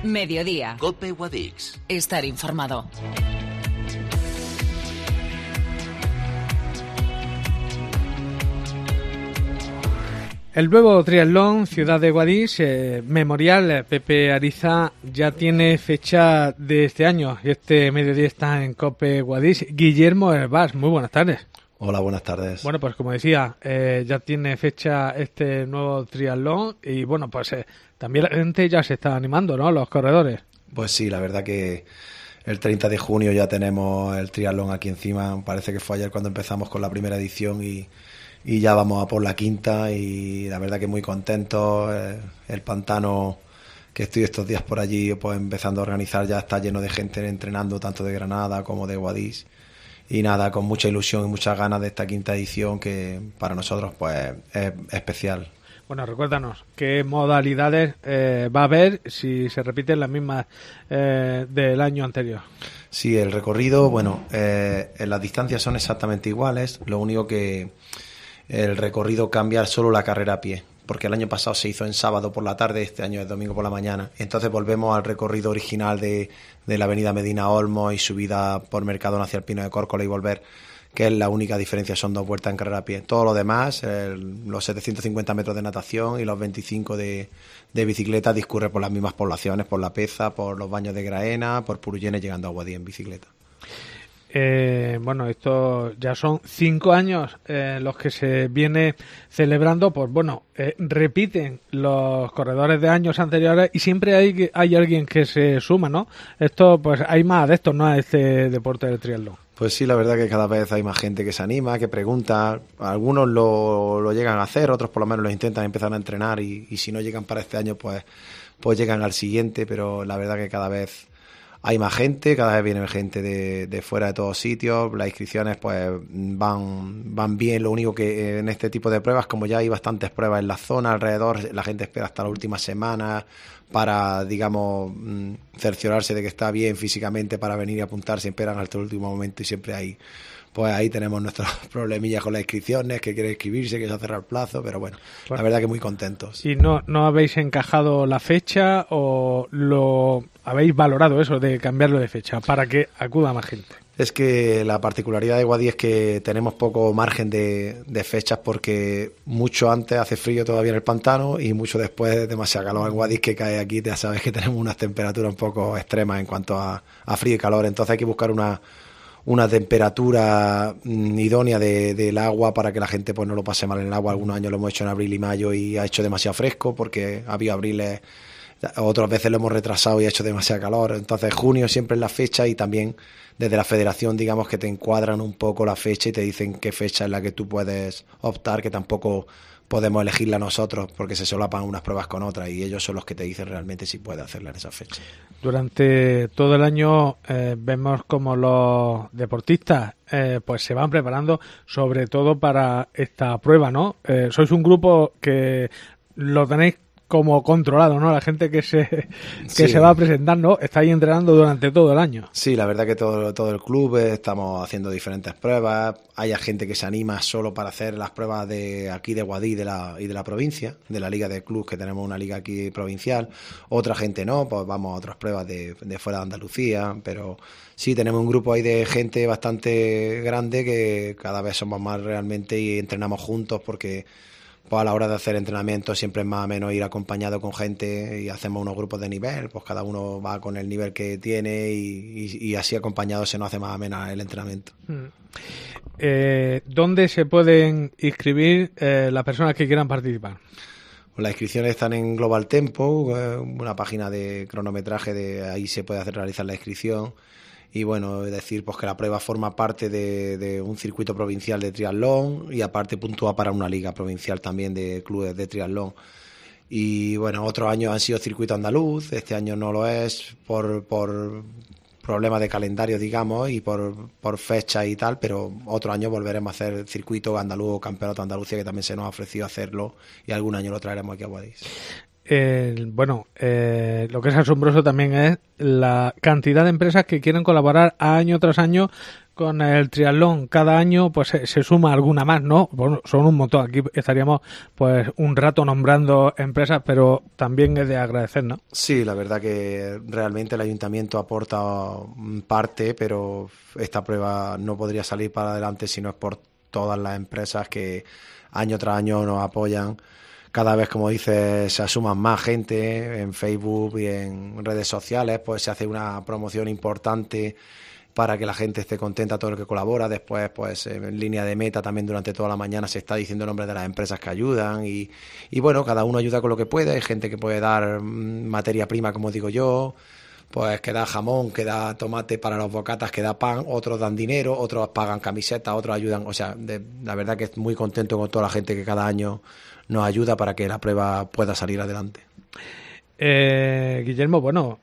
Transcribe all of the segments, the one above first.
Mediodía. COPE Guadix. Estar informado. El nuevo triatlón Ciudad de Guadix, Memorial Pepe Ariza, ya tiene fecha de este año. Y este mediodía está en COPE Guadix. Guillermo Herbás, muy buenas tardes. Hola, buenas tardes. Bueno, pues como decía, ya tiene fecha este nuevo triatlón y bueno, pues también la gente ya se está animando, ¿no? Los corredores. Pues sí, la verdad que el 30 de junio ya tenemos el triatlón aquí encima. Parece que fue ayer cuando empezamos con la primera edición y ya vamos a por la quinta y la verdad que muy contentos. El pantano que estoy estos días por allí pues empezando a organizar ya está lleno de gente entrenando tanto de Granada como de Guadix y nada, con mucha ilusión y muchas ganas de esta quinta edición que para nosotros pues es especial. Bueno, recuérdanos, ¿qué modalidades va a haber si se repiten las mismas del año anterior? Sí, el recorrido, bueno, en las distancias son exactamente iguales, lo único que el recorrido cambia solo la carrera a pie, porque el año pasado se hizo en sábado por la tarde, este año es domingo por la mañana. Entonces volvemos al recorrido original de la avenida Medina Olmos y subida por Mercadona hacia el Pino de Córcola y volver, que es la única diferencia, son 2 vueltas en carrera a pie. Todo lo demás, los 750 metros de natación y los 25 de bicicleta discurre por las mismas poblaciones, por La Peza, por los Baños de Graena, por Purullene, llegando a Guadix en bicicleta. Bueno, esto ya son 5 años los que se viene celebrando, pues bueno, repiten los corredores de años anteriores y siempre hay alguien que se suma, ¿no? Esto, pues hay más adeptos, ¿no?, a este deporte del triatlón. Pues sí, la verdad que cada vez hay más gente que se anima, que pregunta. Algunos lo llegan a hacer, otros por lo menos lo intentan empezar a entrenar y si no llegan para este año, pues llegan al siguiente, pero la verdad que cada vez hay más gente, cada vez viene gente de fuera de todos sitios. Las inscripciones pues van bien. Lo único que en este tipo de pruebas, como ya hay bastantes pruebas en la zona alrededor, la gente espera hasta la última semana para, digamos, cerciorarse de que está bien físicamente para venir y apuntarse. Esperan hasta el último momento y siempre hay, pues ahí tenemos nuestros problemillas con las inscripciones, que quiere inscribirse, que se ha cerrado el plazo, pero bueno, la verdad que muy contentos. ¿Y no habéis encajado la fecha o lo habéis valorado eso de cambiarlo de fecha para que acuda más gente? Es que la particularidad de Guadix es que tenemos poco margen de fechas porque mucho antes hace frío todavía en el pantano y mucho después demasiado calor en Guadix, que cae aquí. Ya sabes que tenemos unas temperaturas un poco extremas en cuanto a frío y calor, entonces hay que buscar una temperatura idónea del agua para que la gente pues no lo pase mal en el agua. Algunos años lo hemos hecho en abril y mayo y ha hecho demasiado fresco porque ha habido abriles, otras veces lo hemos retrasado y ha hecho demasiado calor. Entonces junio siempre es la fecha y también desde la federación digamos que te encuadran un poco la fecha y te dicen qué fecha es la que tú puedes optar, que tampoco podemos elegirla nosotros porque se solapan unas pruebas con otras y ellos son los que te dicen realmente si puedes hacerla en esa fecha. Durante todo el año vemos como los deportistas pues se van preparando sobre todo para esta prueba, ¿no? Sois un grupo que lo tenéis como controlado, ¿no? La gente que se va a presentar, ¿no?, está ahí entrenando durante todo el año. Sí, la verdad que todo el club estamos haciendo diferentes pruebas. Hay gente que se anima solo para hacer las pruebas de aquí de Guadix y de la provincia, de la liga de clubs, que tenemos una liga aquí provincial. Otra gente no, pues vamos a otras pruebas de fuera de Andalucía, pero sí, tenemos un grupo ahí de gente bastante grande que cada vez somos más realmente y entrenamos juntos porque pues a la hora de hacer entrenamiento siempre es más o menos ir acompañado con gente y hacemos unos grupos de nivel, pues cada uno va con el nivel que tiene y así acompañado se nos hace más o menos el entrenamiento. ¿Dónde se pueden inscribir las personas que quieran participar? Pues las inscripciones están en Global Tempo, una página de cronometraje, ahí se puede realizar la inscripción. Y bueno, decir pues que la prueba forma parte de un circuito provincial de triatlón y aparte puntúa para una liga provincial también de clubes de triatlón. Y bueno, otros años han sido circuito andaluz, este año no lo es por problemas de calendario, digamos, y por fecha y tal, pero otro año volveremos a hacer circuito andaluz o campeonato de Andalucía, que también se nos ha ofrecido hacerlo y algún año lo traeremos aquí a Guadix. Bueno, lo que es asombroso también es la cantidad de empresas que quieren colaborar año tras año con el triatlón. Cada año pues se suma alguna más, ¿no? Bueno, son un montón. Aquí estaríamos pues un rato nombrando empresas, pero también es de agradecer, ¿no? Sí, la verdad que realmente el ayuntamiento aporta parte, pero esta prueba no podría salir para adelante si no es por todas las empresas que año tras año nos apoyan. Cada vez, como dices, se asuman más gente en Facebook y en redes sociales, pues se hace una promoción importante para que la gente esté contenta, todo el que colabora. Después, pues en línea de meta también durante toda la mañana se está diciendo el nombre de las empresas que ayudan y bueno, cada uno ayuda con lo que puede. Hay gente que puede dar materia prima, como digo yo, pues que da jamón, que da tomate para los bocatas, que da pan, otros dan dinero, otros pagan camisetas, otros ayudan. O sea, la verdad que estoy muy contento con toda la gente que cada año nos ayuda para que la prueba pueda salir adelante. Guillermo, bueno,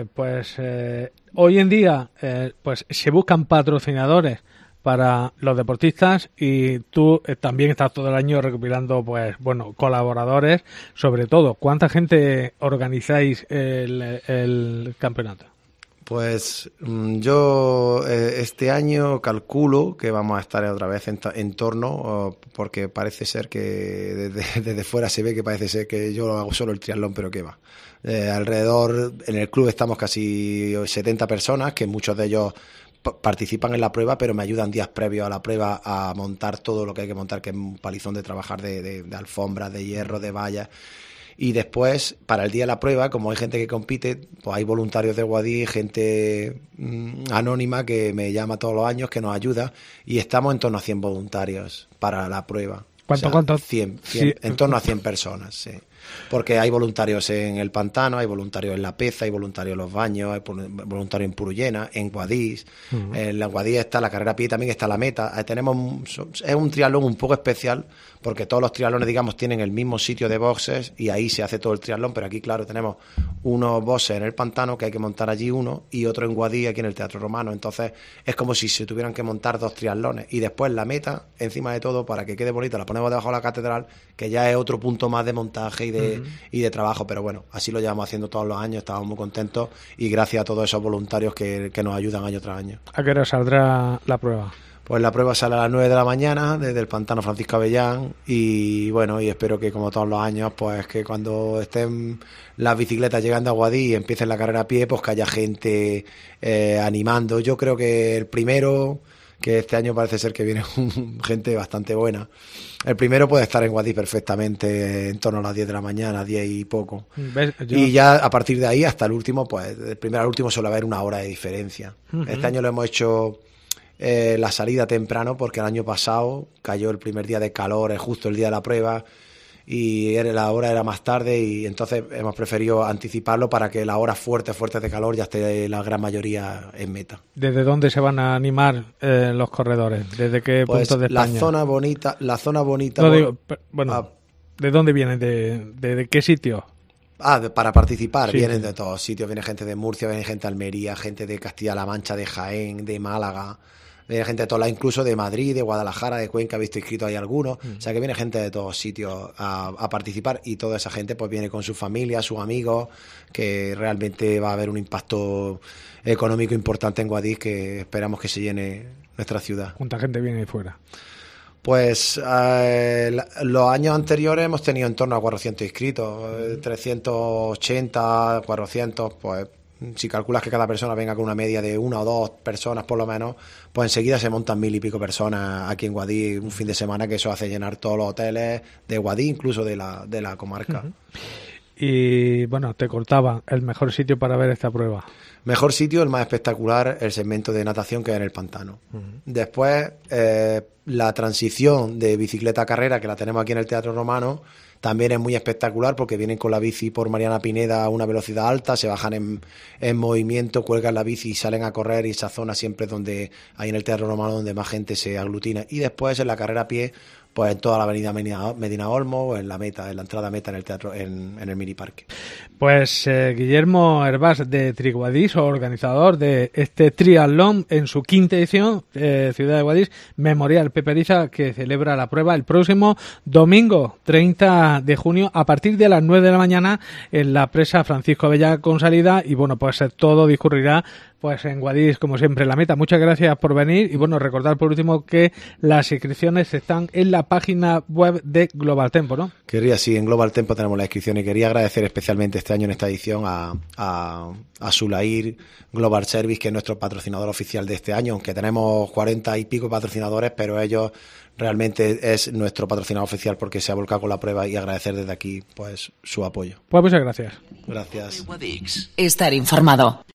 hoy en día pues se buscan patrocinadores para los deportistas y tú también estás todo el año recopilando pues bueno colaboradores, sobre todo. ¿Cuánta gente organizáis el campeonato? Pues yo este año calculo que vamos a estar otra vez en torno, porque parece ser que desde fuera se ve que parece ser que yo hago solo el triatlón, pero qué va. Alrededor, en el club estamos casi 70 personas, que muchos de ellos participan en la prueba, pero me ayudan días previos a la prueba a montar todo lo que hay que montar, que es un palizón de trabajar de alfombras, de hierro, de vallas. Y después, para el día de la prueba, como hay gente que compite, pues hay voluntarios de Guadix, gente anónima que me llama todos los años, que nos ayuda, y estamos en torno a 100 voluntarios para la prueba. ¿Cuánto? 100, Sí. en torno a 100 personas, sí. Porque hay voluntarios en el pantano, hay voluntarios en La Peza, hay voluntarios en los baños, hay voluntarios en Purullena, en Guadix. Uh-huh. En la Guadix está la carrera a pie, también está la meta. Es un triatlón un poco especial porque todos los triatlones, digamos, tienen el mismo sitio de boxes y ahí se hace todo el triatlón, pero aquí, claro, tenemos unos boxes en el pantano que hay que montar allí uno y otro en Guadix aquí en el Teatro Romano. Entonces es como si se tuvieran que montar dos triatlones y después la meta, encima de todo, para que quede bonita, la ponemos debajo de la catedral, que ya es otro punto más de montaje y de trabajo, pero bueno, así lo llevamos haciendo todos los años, estamos muy contentos y gracias a todos esos voluntarios que nos ayudan año tras año. ¿A qué hora saldrá la prueba? Pues la prueba sale a las 9 de la mañana desde el pantano Francisco Avellán y bueno, y espero que como todos los años, pues que cuando estén las bicicletas llegando a Guadix y empiecen la carrera a pie, pues que haya gente animando. Yo creo que el primero, que este año parece ser que viene gente bastante buena, el primero puede estar en Guadix perfectamente en torno a las 10 de la mañana, 10 y poco. Y ya a partir de ahí hasta el último, pues del primero al último suele haber una hora de diferencia. Uh-huh. Este año lo hemos hecho la salida temprano porque el año pasado cayó el primer día de calor, justo el día de la prueba, y la hora era más tarde y entonces hemos preferido anticiparlo para que la hora fuerte de calor ya esté la gran mayoría en meta. ¿Desde dónde se van a animar los corredores? ¿Desde qué puntos de España? La zona bonita. No, digo, bueno, ¿de dónde vienen? ¿De qué sitio? Para participar, sí, vienen de todos sitios, viene gente de Murcia, viene gente de Almería, gente de Castilla-La Mancha, de Jaén, de Málaga, viene gente de todos lados, incluso de Madrid, de Guadalajara, de Cuenca, he visto inscritos ahí algunos, o sea que viene gente de todos sitios a participar y toda esa gente pues viene con su familia, sus amigos, que realmente va a haber un impacto económico importante en Guadix que esperamos que se llene nuestra ciudad. ¿Cuánta gente viene ahí fuera? Pues los años anteriores hemos tenido en torno a 400 inscritos, 380, 400, pues si calculas que cada persona venga con una media de una o dos personas por lo menos, pues enseguida se montan 1000 y pico personas aquí en Guadix un fin de semana, que eso hace llenar todos los hoteles de Guadix, incluso de la comarca. Uh-huh. Y bueno, te cortaba, el mejor sitio para ver esta prueba. Mejor sitio, el más espectacular, el segmento de natación que es en el pantano. Uh-huh. Después, la transición de bicicleta a carrera, que la tenemos aquí en el Teatro Romano, también es muy espectacular porque vienen con la bici por Mariana Pineda a una velocidad alta, se bajan en movimiento, cuelgan la bici y salen a correr, y esa zona siempre donde hay en el Teatro Romano donde más gente se aglutina. Y después en la carrera a pie, pues en toda la avenida Medina Olmo, en la meta, en la entrada meta en el teatro, en el mini parque. Pues Guillermo Hervás de Triguadix, organizador de este triatlón en su 5ª edición, Ciudad de Guadix, Memorial Peperiza, que celebra la prueba el próximo domingo 30 de junio a partir de las 9 de la mañana en la presa Francisco Abella con salida, y bueno, pues todo discurrirá pues en Guadix, como siempre, la meta. Muchas gracias por venir y bueno, recordar por último que las inscripciones están en la página web de Global Tempo, ¿no? Sí, en Global Tempo tenemos la inscripción y quería agradecer especialmente este año en esta edición a Sulair Global Service, que es nuestro patrocinador oficial de este año, aunque tenemos 40 y pico patrocinadores, pero ellos realmente es nuestro patrocinador oficial porque se ha volcado con la prueba, y agradecer desde aquí pues su apoyo. Pues muchas gracias. Gracias. Estar informado.